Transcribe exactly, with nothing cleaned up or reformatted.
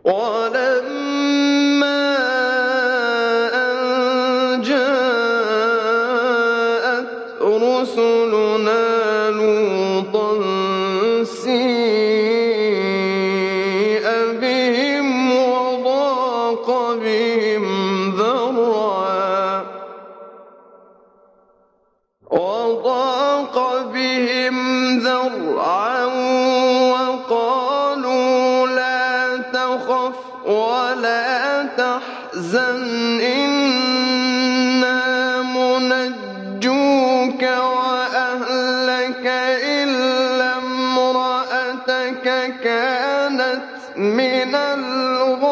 ولما أن جاءت رسلنا لوطا سيء بهم وضاق بهم ذرعا وضاق بهم ذرعا وقالوا لا تخف ولا تحزن إنا منجوك وأهلك إلا امرأتك كانت من الغابرين